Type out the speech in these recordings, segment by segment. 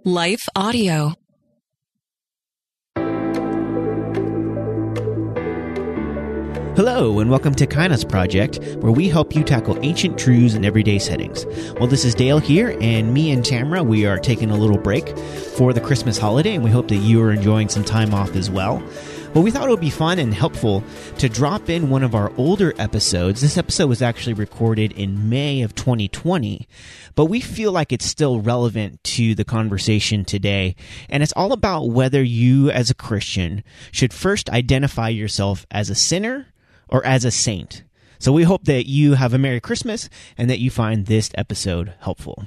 Life Audio. Hello, and welcome to Kainos Project, where we help you tackle ancient truths in everyday settings. Well, this is Dale here, and me and Tamara, we are taking a little break for the Christmas holiday, and we hope that you are enjoying some time off as well. Well, we thought it would be fun and helpful to drop in one of our older episodes. This episode was actually recorded in May of 2020, but we feel like it's still relevant to the conversation today. And it's all about whether you, as a Christian, should first identify yourself as a sinner or as a saint. So we hope that you have a Merry Christmas and that you find this episode helpful.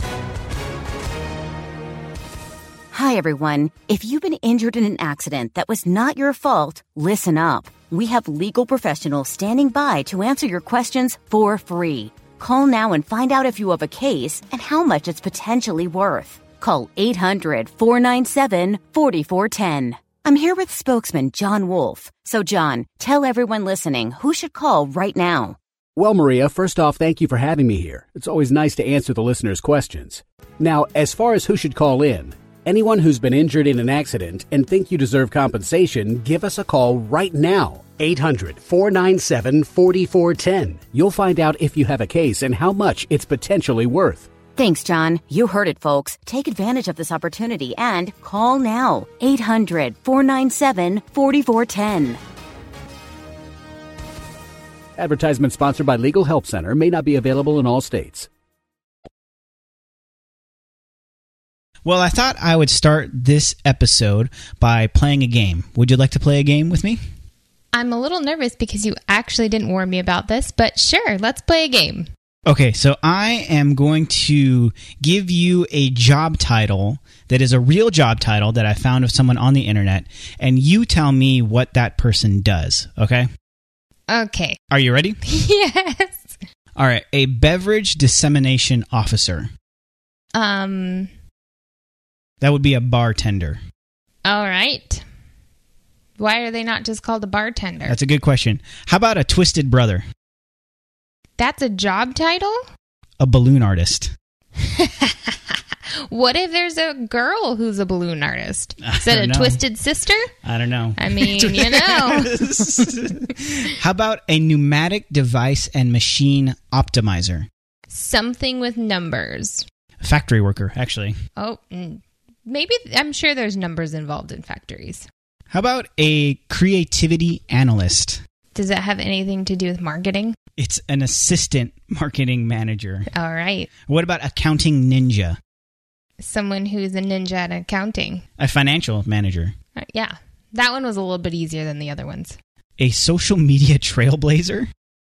Hi, everyone. If you've been injured in an accident that was not your fault, listen up. We have legal professionals standing by to answer your questions for free. Call now and find out if you have a case and how much it's potentially worth. Call 800-497-4410. I'm here with spokesman John Wolf. So, John, tell everyone listening who should call right now. Well, Maria, first off, thank you for having me here. It's always nice to answer the listeners' questions. Now, as far as who should call in, anyone who's been injured in an accident and think you deserve compensation, give us a call right now. 800-497-4410. You'll find out if you have a case and how much it's potentially worth. Thanks, John. You heard it, folks. Take advantage of this opportunity and call now. 800-497-4410. Advertisement sponsored by Legal Help Center, may not be available in all states. Well, I thought I would start this episode by playing a game. Would you like to play a game with me? I'm a little nervous because you actually didn't warn me about this, but sure, let's play a game. Okay, so I am going to give you a job title that is a real job title that I found of someone on the internet, and you tell me what that person does, okay? Okay. Are you ready? Yes. All right, a beverage dissemination officer. That would be a bartender. All right. Why are they not just called a bartender? That's a good question. How about a twisted brother? That's a job title? A balloon artist. What if there's a girl who's a balloon artist? Is that a twisted sister? I don't know. I mean, you know. How about a pneumatic device and machine optimizer? Something with numbers. A factory worker, actually. Oh, maybe. I'm sure there's numbers involved in factories. How about a creativity analyst? Does that have anything to do with marketing? It's an assistant marketing manager. All right. What about accounting ninja? Someone who's a ninja at accounting. A financial manager. Yeah. That one was a little bit easier than the other ones. A social media trailblazer?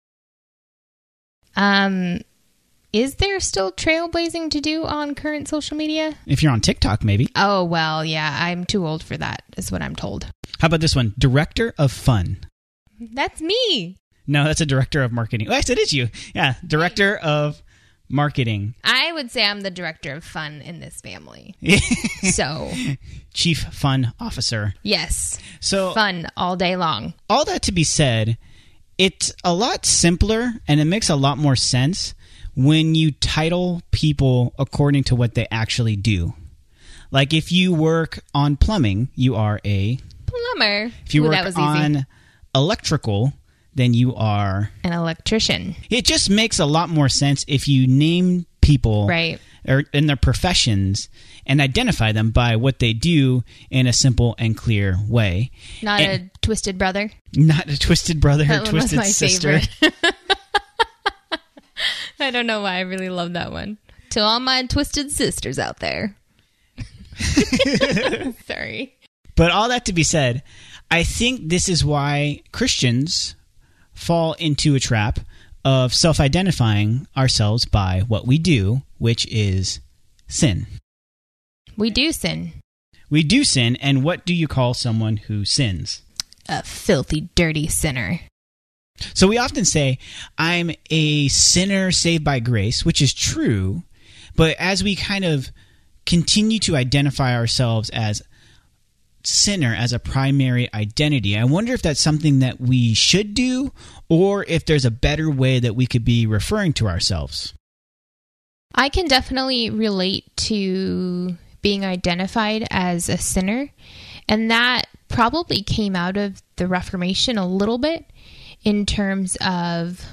Is there still trailblazing to do on current social media? If you're on TikTok, maybe. Oh, well, yeah. I'm too old for that, is what I'm told. How about this one? Director of fun. That's me. No, that's a director of marketing. Oh, yes, it is you. Yeah, director of marketing. I would say I'm the director of fun in this family. So. Chief fun officer. Yes. So fun all day long. All that to be said, it's a lot simpler and it makes a lot more sense when you title people according to what they actually do. Like if you work on plumbing, you are a plumber. If you work on electrical, then you are an electrician. It just makes a lot more sense if you name people right or in their professions and identify them by what they do in a simple and clear way. Not a twisted brother. Not a twisted brother that or twisted was my sister. Favorite. I don't know why I really love that one. To all my twisted sisters out there. Sorry. But all that to be said, I think this is why Christians fall into a trap of self-identifying ourselves by what we do, which is sin. We do sin. We do sin, and what do you call someone who sins? A filthy, dirty sinner. So we often say, I'm a sinner saved by grace, which is true, but as we kind of continue to identify ourselves as sinner as a primary identity, I wonder if that's something that we should do, or if there's a better way that we could be referring to ourselves. I can definitely relate to being identified as a sinner. And that probably came out of the Reformation a little bit in terms of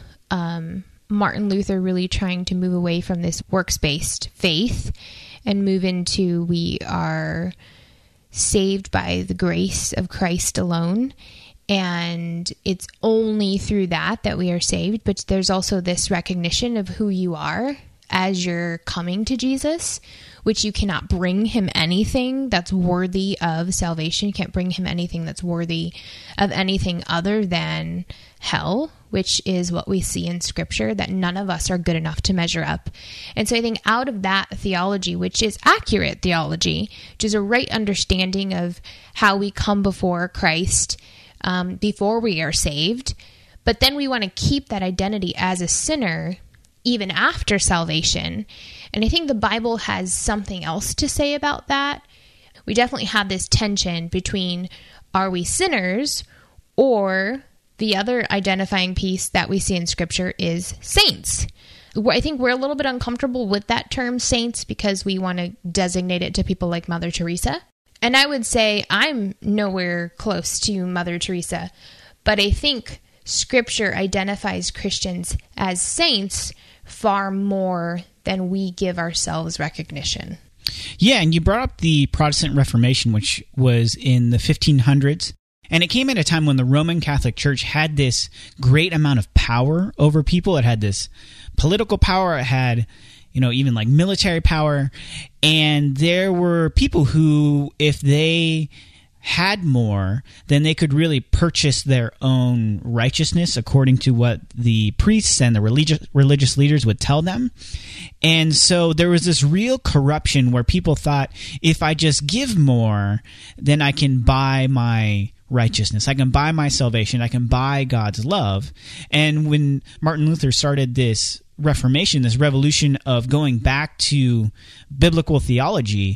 Martin Luther really trying to move away from this works-based faith and move into we are saved by the grace of Christ alone. And it's only through that we are saved. But there's also this recognition of who you are as you're coming to Jesus, which you cannot bring him anything that's worthy of salvation. You can't bring him anything that's worthy of anything other than hell, which is what we see in Scripture, that none of us are good enough to measure up. And so I think out of that theology, which is accurate theology, which is a right understanding of how we come before Christ before we are saved, but then we want to keep that identity as a sinner even after salvation. And I think the Bible has something else to say about that. We definitely have this tension between are we sinners, or the other identifying piece that we see in Scripture is saints. I think we're a little bit uncomfortable with that term saints because we want to designate it to people like Mother Teresa. And I would say I'm nowhere close to Mother Teresa, but I think Scripture identifies Christians as saints far more than we give ourselves recognition. Yeah, and you brought up the Protestant Reformation, which was in the 1500s. And it came at a time when the Roman Catholic Church had this great amount of power over people. It had this political power. It had, even like military power. And there were people who, if they had more, then they could really purchase their own righteousness according to what the priests and the religious leaders would tell them. And so there was this real corruption where people thought, if I just give more, then I can buy my righteousness. I can buy my salvation. I can buy God's love. And when Martin Luther started this Reformation, this revolution of going back to biblical theology,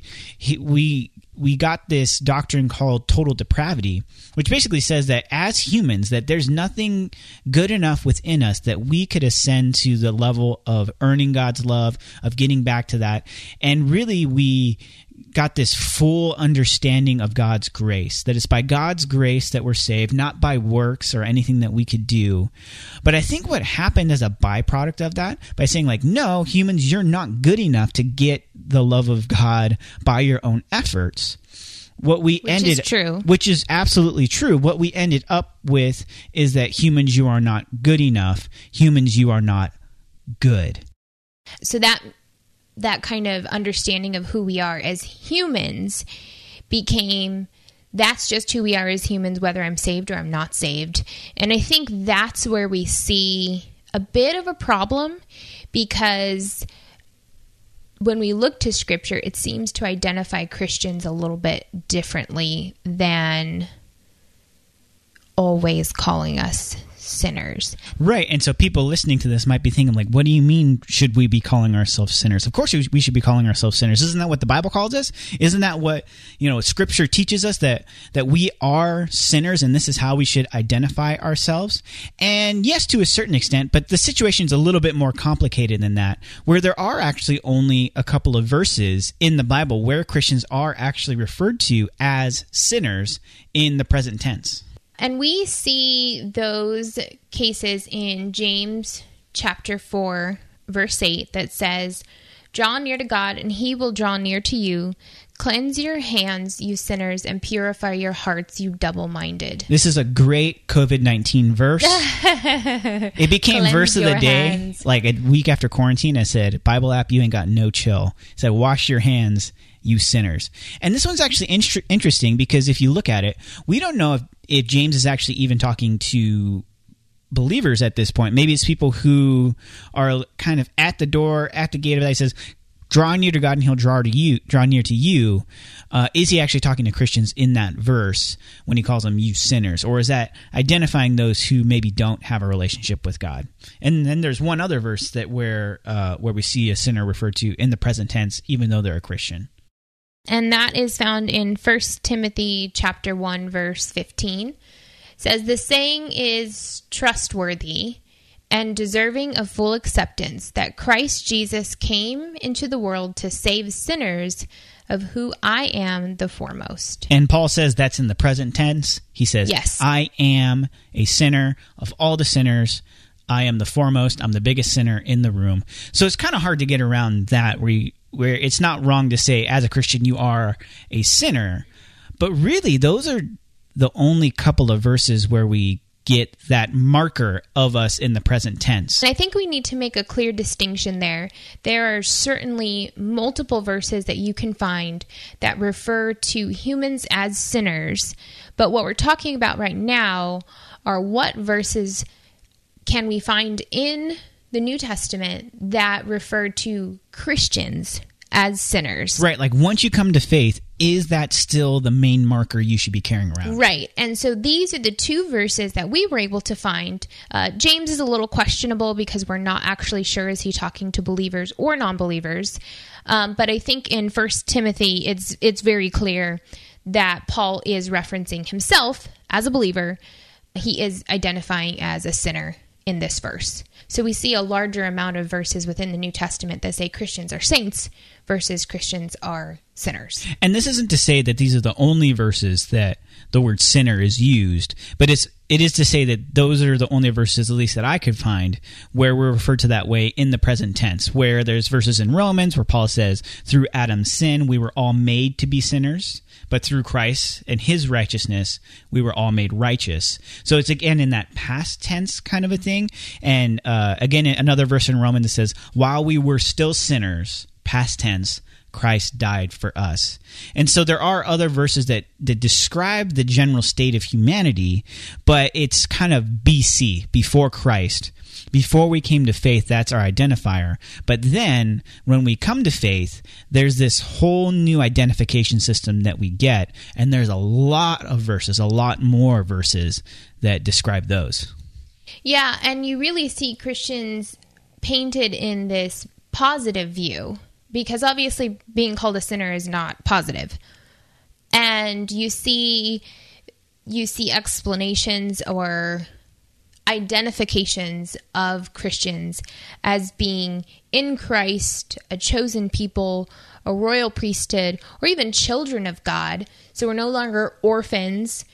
we got this doctrine called total depravity, which basically says that as humans, that there's nothing good enough within us that we could ascend to the level of earning God's love, of getting back to that. And really, we got this full understanding of God's grace, that it's by God's grace that we're saved, not by works or anything that we could do. But I think what happened as a byproduct of that, by saying like, no, humans, you're not good enough to get the love of God by your own efforts. Which is absolutely true. What we ended up with is that humans, you are not good enough. Humans, you are not good. So that kind of understanding of who we are as humans became, that's just who we are as humans, whether I'm saved or I'm not saved. And I think that's where we see a bit of a problem, because when we look to Scripture, it seems to identify Christians a little bit differently than always calling us sinners. Right. And so people listening to this might be thinking like, what do you mean should we be calling ourselves sinners? Of course we should be calling ourselves sinners. Isn't that what the Bible calls us? Isn't that what, Scripture teaches us, that we are sinners and this is how we should identify ourselves? And yes, to a certain extent, but the situation's a little bit more complicated than that, where there are actually only a couple of verses in the Bible where Christians are actually referred to as sinners in the present tense. And we see those cases in James chapter 4, verse 8, that says, "Draw near to God, and he will draw near to you. Cleanse your hands, you sinners, and purify your hearts, you double-minded." This is a great COVID-19 verse. It became verse of the day. Hands. Like a week after quarantine, I said, Bible app, you ain't got no chill. It said, wash your hands, you sinners. And this one's actually interesting because if you look at it, we don't know if James is actually even talking to believers at this point. Maybe it's people who are kind of at the door, at the gate of that. He says, draw near to God and he'll draw near to you. Is he actually talking to Christians in that verse when he calls them you sinners? Or is that identifying those who maybe don't have a relationship with God? And then there's one other verse that where we see a sinner referred to in the present tense, even though they're a Christian. And that is found in 1 Timothy chapter 1, verse 15. It says, "The saying is trustworthy, and deserving of full acceptance, that Christ Jesus came into the world to save sinners, of who I am the foremost. And Paul says that's in the present tense. He says, yes, I am a sinner of all the sinners. I am the foremost. I'm the biggest sinner in the room. So it's kind of hard to get around that, where it's not wrong to say, as a Christian, you are a sinner. But really, those are the only couple of verses where we get that marker of us in the present tense. And I think we need to make a clear distinction there. There are certainly multiple verses that you can find that refer to humans as sinners, but what we're talking about right now are what verses can we find in the New Testament that refer to Christians as sinners. Right, like once you come to faith, is that still the main marker you should be carrying around? Right, and so these are the two verses that we were able to find. James is a little questionable because we're not actually sure, is he talking to believers or non-believers? But I think in 1 Timothy, it's very clear that Paul is referencing himself as a believer. He is identifying as a sinner in this verse. So we see a larger amount of verses within the New Testament that say Christians are saints versus Christians are sinners. And this isn't to say that these are the only verses that the word sinner is used, but it is to say that those are the only verses, at least that I could find, where we're referred to that way in the present tense, where there's verses in Romans where Paul says, through Adam's sin, we were all made to be sinners, but through Christ and his righteousness, we were all made righteous. So it's again in that past tense kind of a thing. And again, another verse in Romans that says, while we were still sinners, past tense, Christ died for us. And so there are other verses that describe the general state of humanity, but it's kind of BC, before Christ. Before we came to faith, that's our identifier. But then, when we come to faith, there's this whole new identification system that we get, and there's a lot of verses, a lot more verses that describe those. Yeah, and you really see Christians painted in this positive view, because obviously being called a sinner is not positive. And you see explanations or identifications of Christians as being in Christ, a chosen people, a royal priesthood, or even children of God. So we're no longer orphans.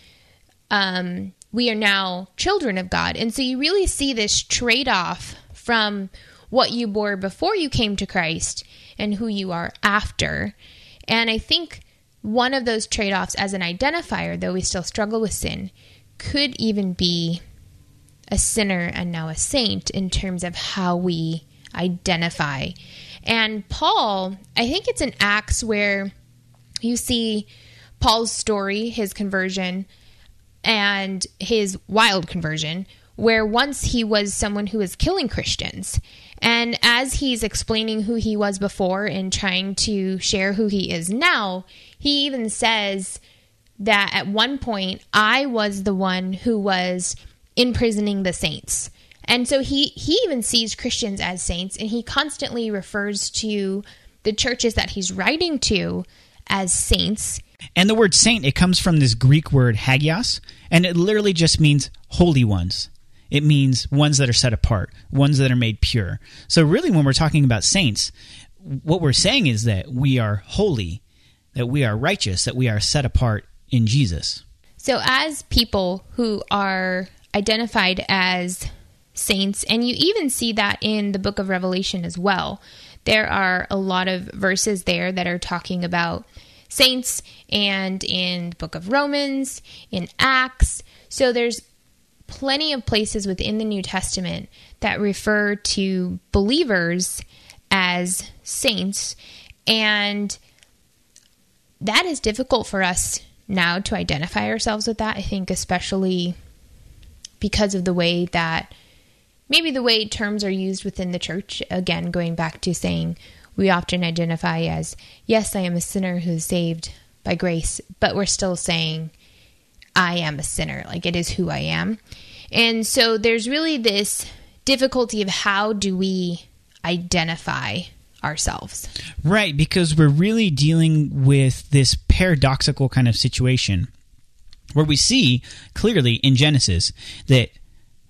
We are now children of God. And so you really see this trade-off from what you bore before you came to Christ and who you are after. And I think one of those trade-offs as an identifier, though we still struggle with sin, could even be a sinner and now a saint in terms of how we identify. And Paul, I think it's in Acts where you see Paul's story, his conversion, and his wild conversion, where once he was someone who was killing Christians. And as he's explaining who he was before and trying to share who he is now, he even says that at one point, I was the one who was imprisoning the saints. And so he even sees Christians as saints, and he constantly refers to the churches that he's writing to as saints. And the word saint, it comes from this Greek word hagios, and it literally just means holy ones. It means ones that are set apart, ones that are made pure. So really, when we're talking about saints, what we're saying is that we are holy, that we are righteous, that we are set apart in Jesus. So as people who are identified as saints, and you even see that in the book of Revelation as well, there are a lot of verses there that are talking about saints, and in the book of Romans, in Acts. So there's plenty of places within the New Testament that refer to believers as saints, and that is difficult for us now to identify ourselves with that, I think, especially because of the way that maybe the way terms are used within the church. Again, going back to saying we often identify as, yes, I am a sinner who is saved by grace, but we're still saying I am a sinner, like it is who I am. And so there's really this difficulty of how do we identify ourselves. Right, because we're really dealing with this paradoxical kind of situation where we see clearly in Genesis that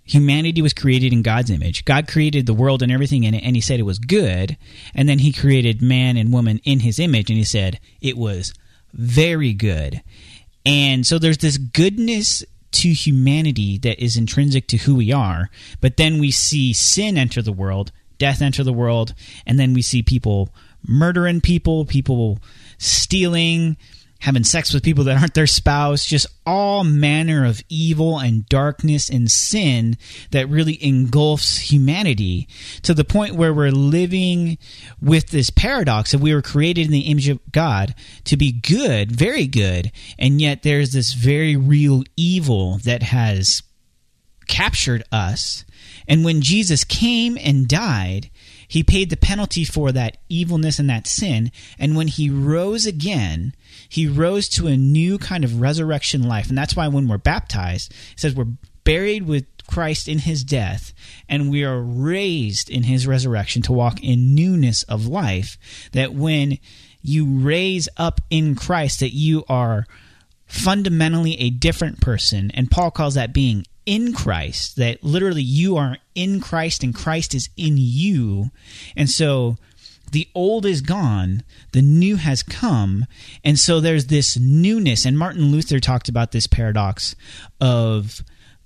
humanity was created in God's image. God created the world and everything in it, and he said it was good. And then he created man and woman in his image, and he said it was very good. And so there's this goodness to humanity that is intrinsic to who we are. But then we see sin enter the world, death enter the world, and then we see people murdering people, people stealing, having sex with people that aren't their spouse, just all manner of evil and darkness and sin that really engulfs humanity, to the point where we're living with this paradox of we were created in the image of God to be good, very good, and yet there's this very real evil that has captured us. And when Jesus came and died, he paid the penalty for that evilness and that sin. And when he rose again, he rose to a new kind of resurrection life. And that's why when we're baptized, it says we're buried with Christ in his death, and we are raised in his resurrection to walk in newness of life. That when you raise up in Christ, that you are fundamentally a different person. And Paul calls that being in Christ, that literally you are in Christ and Christ is in you. And so the old is gone, the new has come, and so there's this newness. And Martin Luther talked about this paradox of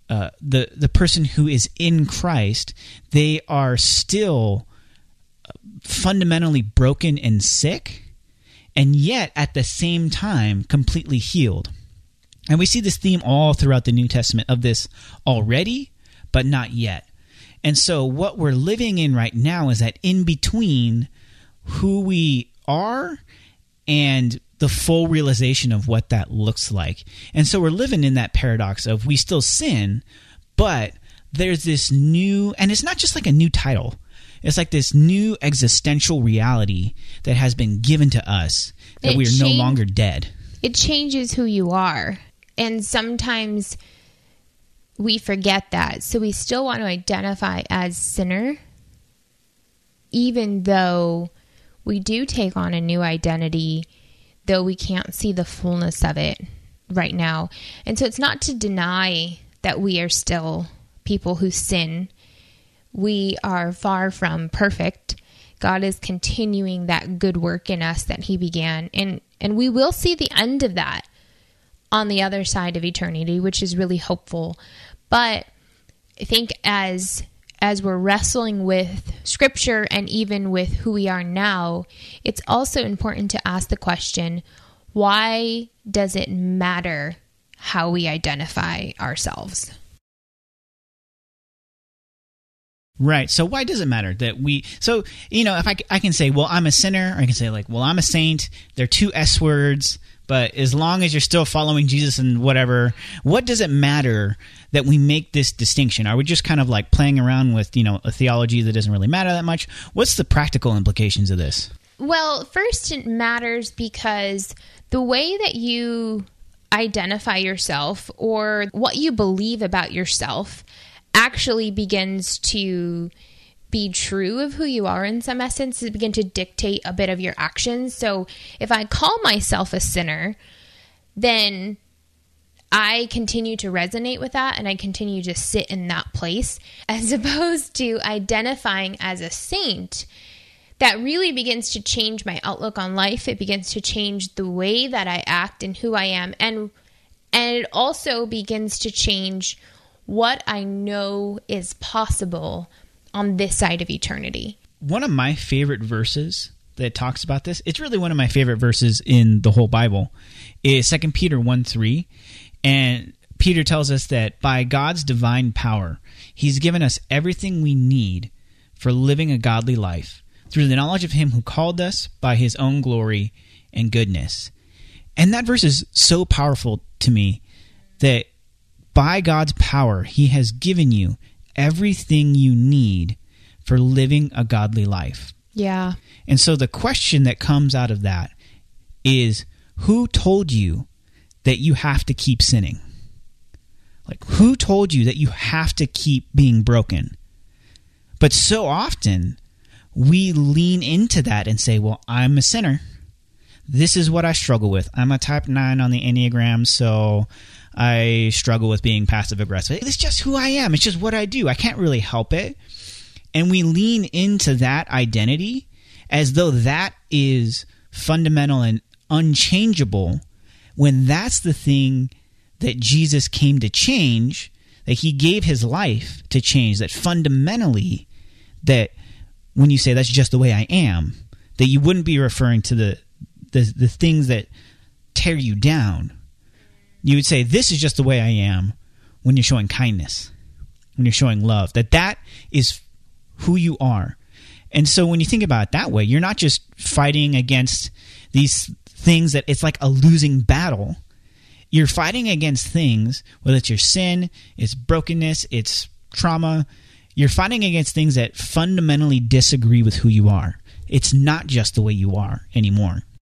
the person who is in Christ, they are still fundamentally broken and sick, and yet at the same time completely healed. And we see this theme all throughout the New Testament of this already, but not yet. And so what we're living in right now is that in between who we are and the full realization of what that looks like. And so we're living in that paradox of we still sin, but there's this new, and it's not just like a new title. It's like this new existential reality that has been given to us, that we are no longer dead. It changes who you are. And sometimes we forget that. So we still want to identify as sinner, even though we do take on a new identity, though we can't see the fullness of it right now. And so it's not to deny that we are still people who sin. We are far from perfect. God is continuing that good work in us that he began. And we will see the end of that on the other side of eternity, which is really hopeful. But I think as we're wrestling with Scripture and even with who we are now, it's also important to ask the question, why does it matter how we identify ourselves? Right. So why does it matter that if I can say, well, I'm a sinner, or I can say like, well, I'm a saint. They're two S words. But as long as you're still following Jesus and whatever, what does it matter that we make this distinction? Are we just kind of like playing around with, a theology that doesn't really matter that much? What's the practical implications of this? Well, first it matters because the way that you identify yourself or what you believe about yourself actually begins to be true of who you are in some essence. It begin to dictate a bit of your actions. So if I call myself a sinner, then I continue to resonate with that and I continue to sit in that place, as opposed to identifying as a saint. That really begins to change my outlook on life. It begins to change the way that I act and who I am. And it also begins to change what I know is possible on this side of eternity. One of my favorite verses that talks about this, it's really one of my favorite verses in the whole Bible, is 2 Peter 1:3. And Peter tells us that by God's divine power, he's given us everything we need for living a godly life through the knowledge of him who called us by his own glory and goodness. And that verse is so powerful to me that by God's power, he has given you everything you need for living a godly life. Yeah. And so the question that comes out of that is, who told you that you have to keep sinning? Like, who told you that you have to keep being broken? But so often, we lean into that and say, well, I'm a sinner. This is what I struggle with. I'm a type 9 on the Enneagram, so I struggle with being passive aggressive. It's just who I am. It's just what I do. I can't really help it. And we lean into that identity as though that is fundamental and unchangeable, when that's the thing that Jesus came to change, that he gave his life to change, that fundamentally, that when you say that's just the way I am, that you wouldn't be referring to the things that tear you down. You would say, this is just the way I am when you're showing kindness, when you're showing love, that is who you are. And so when you think about it that way, you're not just fighting against these things that it's like a losing battle. You're fighting against things, whether it's your sin, it's brokenness, it's trauma. You're fighting against things that fundamentally disagree with who you are. It's not just the way you are anymore.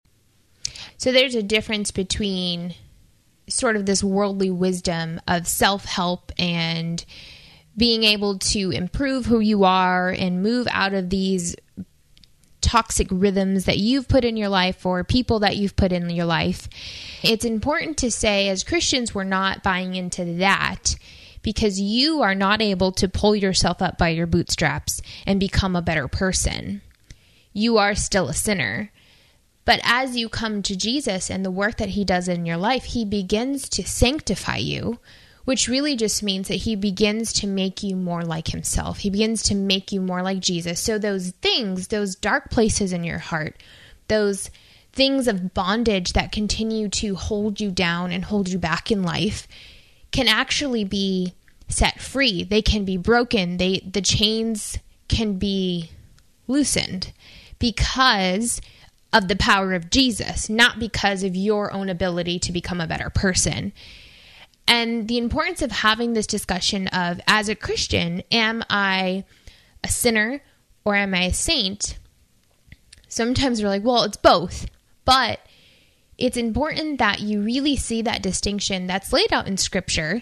So there's a difference between sort of this worldly wisdom of self-help and being able to improve who you are and move out of these toxic rhythms that you've put in your life or people that you've put in your life. It's important to say, as Christians, we're not buying into that, because you are not able to pull yourself up by your bootstraps and become a better person. You are still a sinner. But as you come to Jesus and the work that he does in your life, he begins to sanctify you, which really just means that he begins to make you more like himself. He begins to make you more like Jesus. So those things, those dark places in your heart, those things of bondage that continue to hold you down and hold you back in life, can actually be set free. They can be broken. The chains can be loosened because of the power of Jesus, not because of your own ability to become a better person. And the importance of having this discussion of, as a Christian, am I a sinner or am I a saint? Sometimes we're like, well, it's both. But it's important that you really see that distinction that's laid out in Scripture,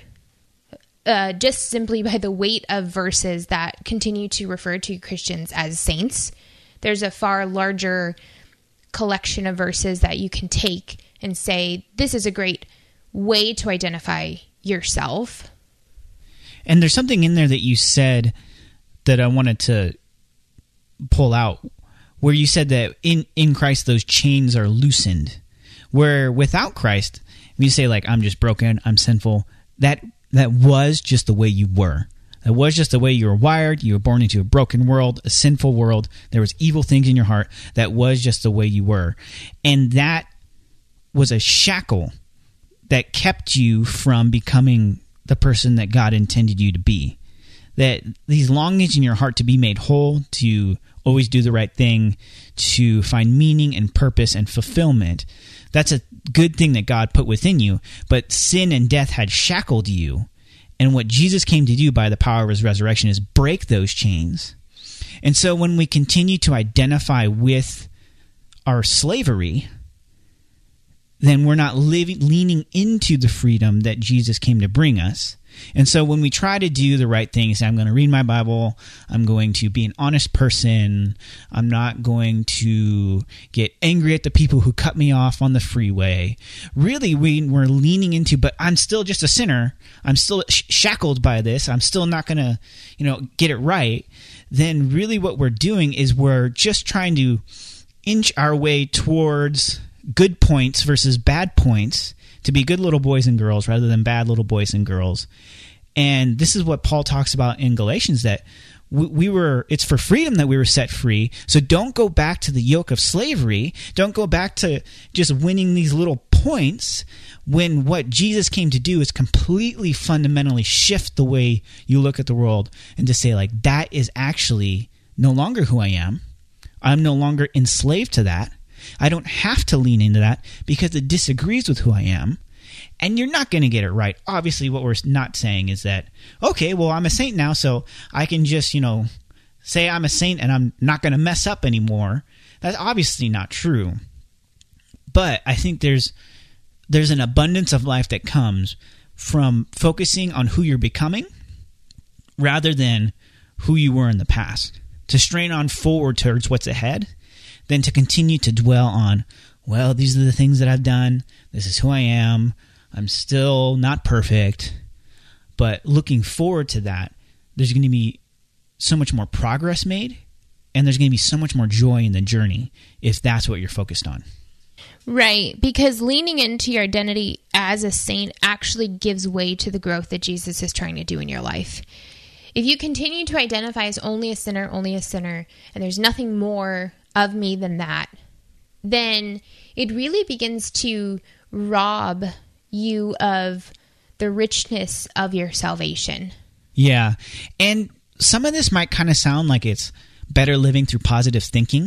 just simply by the weight of verses that continue to refer to Christians as saints. There's a far larger collection of verses that you can take and say, this is a great way to identify yourself. And there's something in there that you said that I wanted to pull out, where you said that in Christ those chains are loosened, where without Christ, when you say like, I'm just broken, I'm sinful, that was just the way you were. That was just the way you were wired. You were born into a broken world, a sinful world. There was evil things in your heart. That was just the way you were. And that was a shackle that kept you from becoming the person that God intended you to be. That these longings in your heart to be made whole, to always do the right thing, to find meaning and purpose and fulfillment, that's a good thing that God put within you. But sin and death had shackled you. And what Jesus came to do by the power of his resurrection is break those chains. And so when we continue to identify with our slavery, then we're not leaning into the freedom that Jesus came to bring us. And so when we try to do the right thing, say, I'm going to read my Bible, I'm going to be an honest person, I'm not going to get angry at the people who cut me off on the freeway. Really, we're leaning into, but I'm still just a sinner, I'm still shackled by this, I'm still not going to, get it right. Then really what we're doing is we're just trying to inch our way towards good points versus bad points, to be good little boys and girls rather than bad little boys and girls. And this is what Paul talks about in Galatians, that it's for freedom that we were set free. So don't go back to the yoke of slavery. Don't go back to just winning these little points, when what Jesus came to do is completely fundamentally shift the way you look at the world, and to say, like, that is actually no longer who I am. I'm no longer enslaved to that. I don't have to lean into that because it disagrees with who I am. And you're not going to get it right. Obviously, what we're not saying is that, okay, well, I'm a saint now, so I can just, say I'm a saint and I'm not going to mess up anymore. That's obviously not true. But I think there's an abundance of life that comes from focusing on who you're becoming rather than who you were in the past. To strain on forward towards what's ahead, than to continue to dwell on, well, these are the things that I've done. This is who I am. I'm still not perfect. But looking forward to that, there's going to be so much more progress made, and there's going to be so much more joy in the journey if that's what you're focused on. Right, because leaning into your identity as a saint actually gives way to the growth that Jesus is trying to do in your life. If you continue to identify as only a sinner, and there's nothing more of me than that, then it really begins to rob you of the richness of your salvation. Yeah, and some of this might kind of sound like it's better living through positive thinking.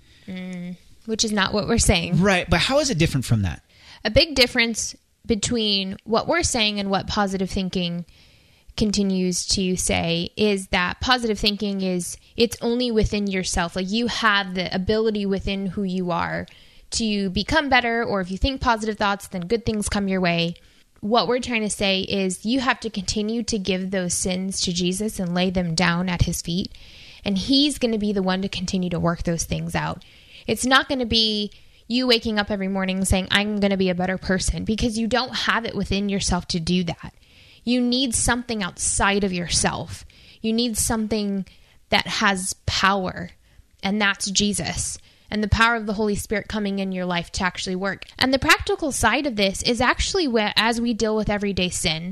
Which is not what we're saying. Right, but how is it different from that? A big difference between what we're saying and what positive thinking continues to say is that positive thinking is it's only within yourself. Like you have the ability within who you are to become better, or if you think positive thoughts, then good things come your way. What we're trying to say is you have to continue to give those sins to Jesus and lay them down at his feet, and he's going to be the one to continue to work those things out. It's not going to be you waking up every morning saying, I'm going to be a better person, because you don't have it within yourself to do that. You need something outside of yourself. You need something that has power, and that's Jesus and the power of the Holy Spirit coming in your life to actually work. And the practical side of this is actually as we deal with everyday sin.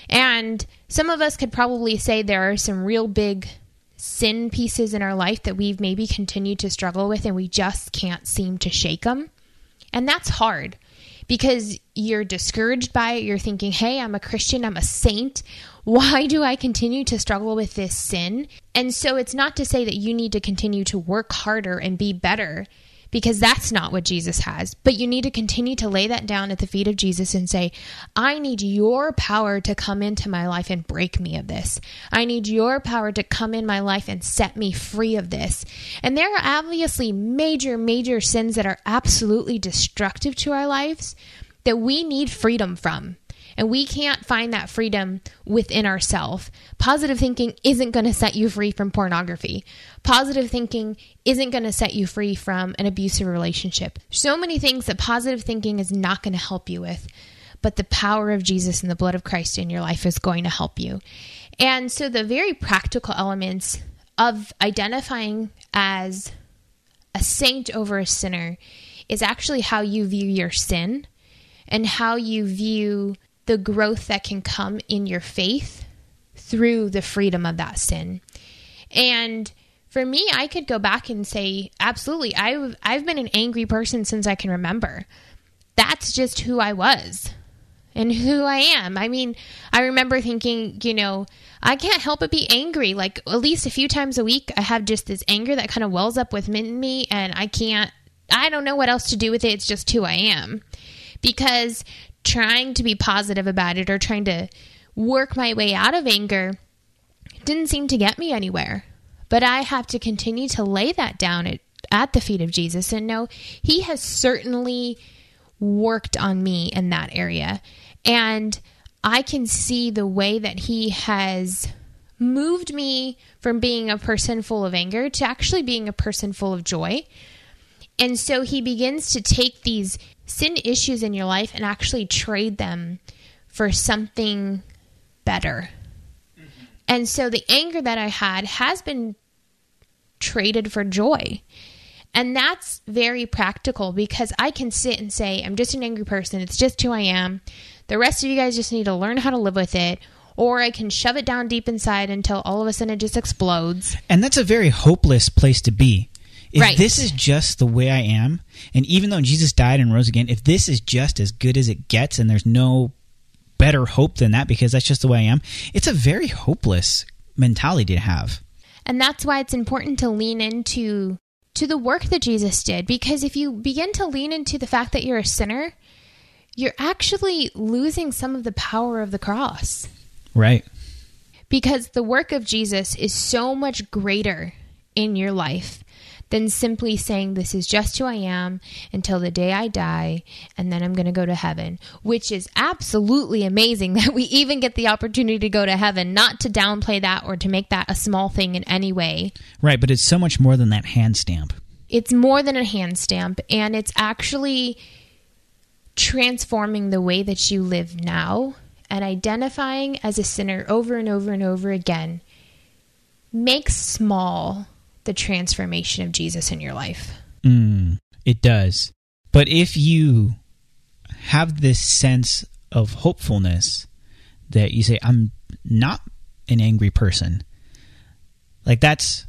And some of us could probably say there are some real big sin pieces in our life that we've maybe continued to struggle with, and we just can't seem to shake them. And that's hard because you're discouraged by it. You're thinking, hey, I'm a Christian, I'm a saint. Why do I continue to struggle with this sin? And so it's not to say that you need to continue to work harder and be better, because that's not what Jesus has. But you need to continue to lay that down at the feet of Jesus and say, I need your power to come into my life and break me of this. I need your power to come in my life and set me free of this. And there are obviously major, major sins that are absolutely destructive to our lives that we need freedom from. And we can't find that freedom within ourselves. Positive thinking isn't going to set you free from pornography. Positive thinking isn't going to set you free from an abusive relationship. So many things that positive thinking is not going to help you with, but the power of Jesus and the blood of Christ in your life is going to help you. And so the very practical elements of identifying as a saint over a sinner is actually how you view your sin and how you view the growth that can come in your faith through the freedom of that sin. And for me, I could go back and say, absolutely, I've been an angry person since I can remember. That's just who I was and who I am. I mean, I remember thinking, I can't help but be angry. Like at least a few times a week, I have just this anger that kind of wells up within me, and I don't know what else to do with it. It's just who I am. Because trying to be positive about it or trying to work my way out of anger didn't seem to get me anywhere. But I have to continue to lay that down at the feet of Jesus and know he has certainly worked on me in that area. And I can see the way that he has moved me from being a person full of anger to actually being a person full of joy. And so he begins to take these sin issues in your life and actually trade them for something better. Mm-hmm. And so the anger that I had has been traded for joy. And that's very practical because I can sit and say, I'm just an angry person. It's just who I am. The rest of you guys just need to learn how to live with it. Or I can shove it down deep inside until all of a sudden it just explodes. And that's a very hopeless place to be. If right. This is just the way I am, and even though Jesus died and rose again, if this is just as good as it gets and there's no better hope than that because that's just the way I am, it's a very hopeless mentality to have. And that's why it's important to lean into the work that Jesus did, because if you begin to lean into the fact that you're a sinner, you're actually losing some of the power of the cross. Right. Because the work of Jesus is so much greater in your life than simply saying, this is just who I am until the day I die, and then I'm going to go to heaven, which is absolutely amazing that we even get the opportunity to go to heaven, not to downplay that or to make that a small thing in any way. Right, but it's so much more than that hand stamp. It's more than a hand stamp, and it's actually transforming the way that you live now and identifying as a sinner over and over and over again makes small the transformation of Jesus in your life. It does. But if you have this sense of hopefulness that you say, I'm not an angry person, like that's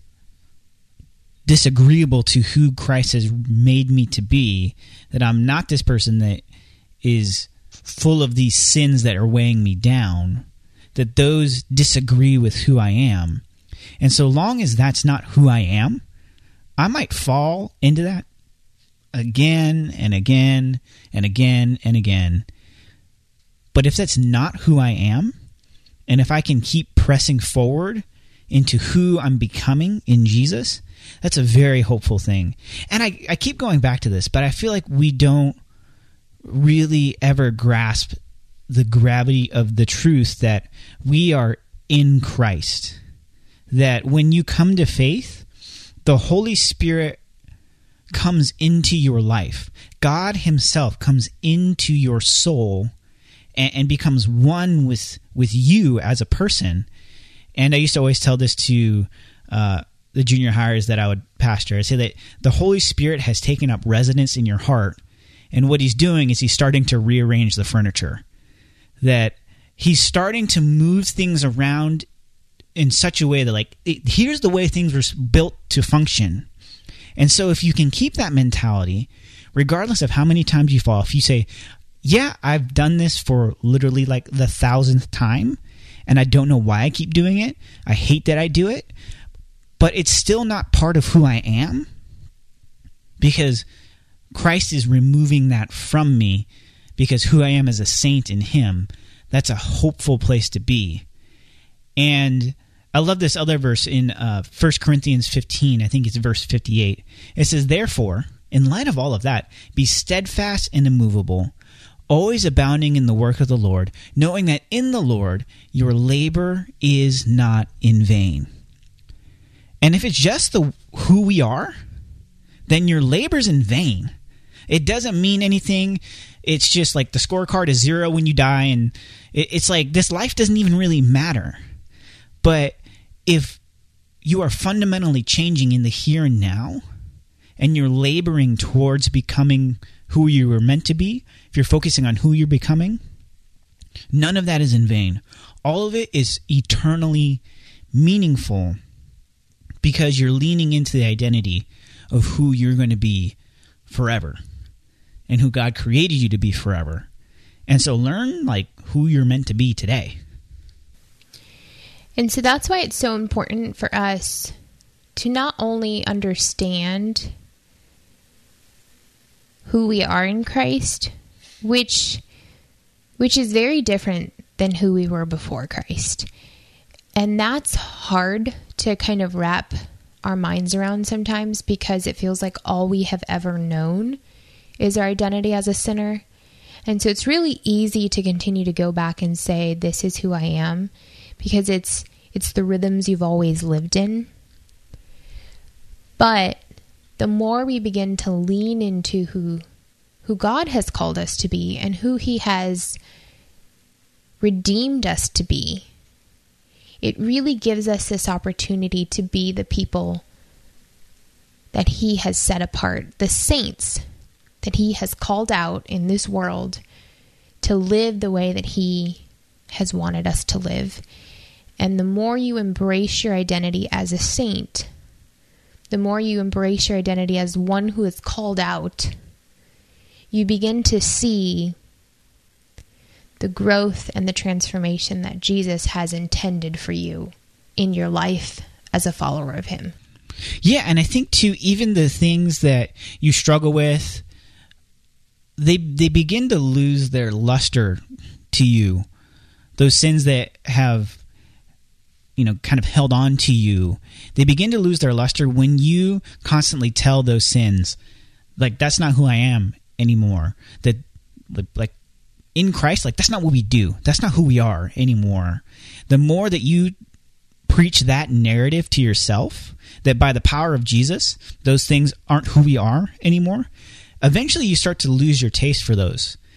disagreeable to who Christ has made me to be, that I'm not this person that is full of these sins that are weighing me down, that those disagree with who I am. And so long as that's not who I am, I might fall into that again and again and again and again. But if that's not who I am, and if I can keep pressing forward into who I'm becoming in Jesus, that's a very hopeful thing. And I keep going back to this, but I feel like we don't really ever grasp the gravity of the truth that we are in Christ. That when you come to faith, the Holy Spirit comes into your life. God himself comes into your soul and becomes one with you as a person. And I used to always tell this to the junior hires that I would pastor. I say that the Holy Spirit has taken up residence in your heart, and what he's doing is he's starting to rearrange the furniture. That he's starting to move things around in such a way that, like, here's the way things were built to function. And so if you can keep that mentality, regardless of how many times you fall, if you say, yeah, I've done this for literally like the 1,000th time, and I don't know why I keep doing it. I hate that I do it, but it's still not part of who I am, because Christ is removing that from me, because who I am as a saint in him, that's a hopeful place to be. And I love this other verse in 1 Corinthians 15, I think it's verse 58. It says, therefore, in light of all of that, be steadfast and immovable, always abounding in the work of the Lord, knowing that in the Lord your labor is not in vain. And if it's just who we are, then your labor's in vain. It doesn't mean anything. It's just like the scorecard is 0 when you die, and it's like this life doesn't even really matter. But if you are fundamentally changing in the here and now, and you're laboring towards becoming who you were meant to be, if you're focusing on who you're becoming, none of that is in vain. All of it is eternally meaningful, because you're leaning into the identity of who you're going to be forever and who God created you to be forever. And so learn like who you're meant to be today. And so that's why it's so important for us to not only understand who we are in Christ, which is very different than who we were before Christ. And that's hard to kind of wrap our minds around sometimes, because it feels like all we have ever known is our identity as a sinner. And so it's really easy to continue to go back and say, this is who I am, because it's the rhythms you've always lived in. But the more we begin to lean into who God has called us to be and who he has redeemed us to be, it really gives us this opportunity to be the people that he has set apart, the saints that he has called out in this world to live the way that he has wanted us to live. And the more you embrace your identity as a saint, the more you embrace your identity as one who is called out, you begin to see the growth and the transformation that Jesus has intended for you in your life as a follower of him. Yeah, and I think too, even the things that you struggle with, they begin to lose their luster to you. Those sins that have, kind of held on to you, they begin to lose their luster when you constantly tell those sins, like, that's not who I am anymore. That, like, in Christ, like, that's not what we do. That's not who we are anymore. The more that you preach that narrative to yourself, that by the power of Jesus, those things aren't who we are anymore, eventually you start to lose your taste for those.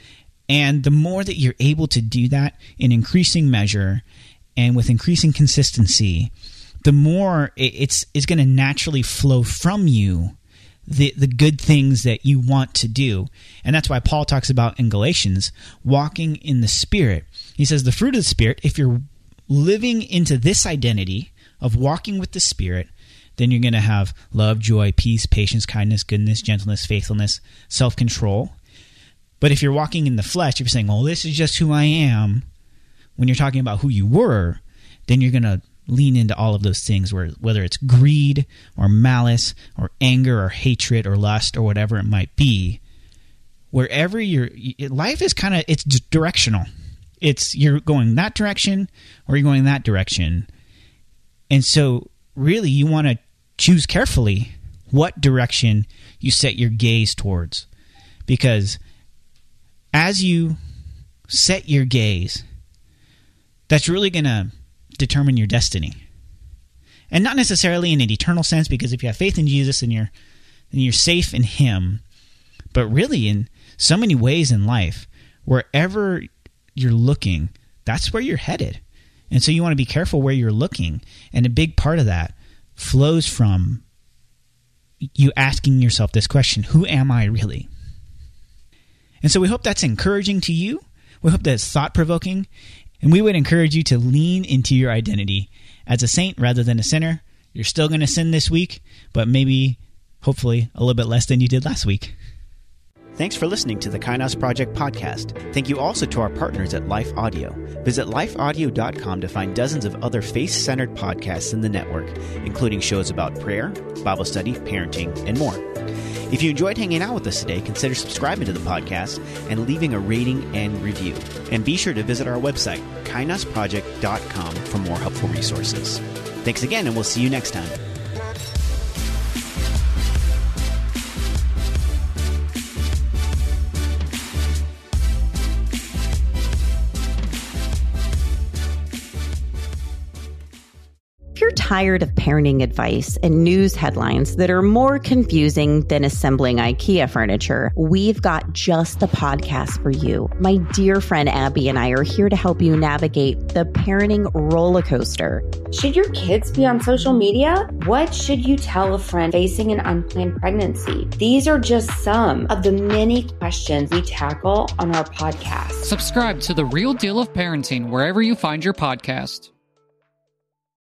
And the more that you're able to do that in increasing measure and with increasing consistency, the more it's going to naturally flow from you the good things that you want to do. And that's why Paul talks about in Galatians, walking in the Spirit. He says the fruit of the Spirit, if you're living into this identity of walking with the Spirit, then you're going to have love, joy, peace, patience, kindness, goodness, gentleness, faithfulness, self-control. But if you're walking in the flesh, if you're saying, oh, this is just who I am, when you're talking about who you were, then you're going to lean into all of those things, whether it's greed or malice or anger or hatred or lust or whatever it might be. Wherever life is kind of, it's directional. You're going that direction or you're going that direction. And so really you want to choose carefully what direction you set your gaze towards. Because as you set your gaze, that's really going to determine your destiny. And not necessarily in an eternal sense, because if you have faith in Jesus and you're safe in Him, but really in so many ways in life, wherever you're looking, that's where you're headed. And so you want to be careful where you're looking. And a big part of that flows from you asking yourself this question, who am I really? And so we hope that's encouraging to you. We hope that's thought-provoking. And we would encourage you to lean into your identity as a saint rather than a sinner. You're still going to sin this week, but maybe, hopefully, a little bit less than you did last week. Thanks for listening to the Kainos Project podcast. Thank you also to our partners at Life Audio. Visit lifeaudio.com to find dozens of other faith-centered podcasts in the network, including shows about prayer, Bible study, parenting, and more. If you enjoyed hanging out with us today, consider subscribing to the podcast and leaving a rating and review. And be sure to visit our website, kainosproject.com, for more helpful resources. Thanks again, and we'll see you next time. If you're tired of parenting advice and news headlines that are more confusing than assembling IKEA furniture, we've got just the podcast for you. My dear friend Abby and I are here to help you navigate the parenting roller coaster. Should your kids be on social media? What should you tell a friend facing an unplanned pregnancy? These are just some of the many questions we tackle on our podcast. Subscribe to The Real Deal of Parenting wherever you find your podcast.